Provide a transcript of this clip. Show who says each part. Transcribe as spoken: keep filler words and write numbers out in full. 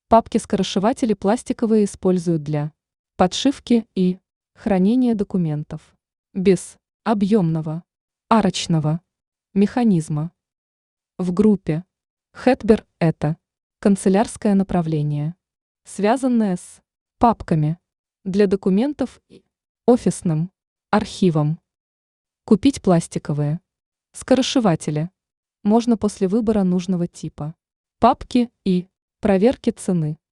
Speaker 1: Папки-скоросшиватели пластиковые используют для подшивки и хранения документов без объемного арочного механизма. В группе Хэтбер это канцелярское направление, связанное с папками для документов и офисным архивом. Купить пластиковые скоросшиватели можно после выбора нужного типа папки и проверки цены.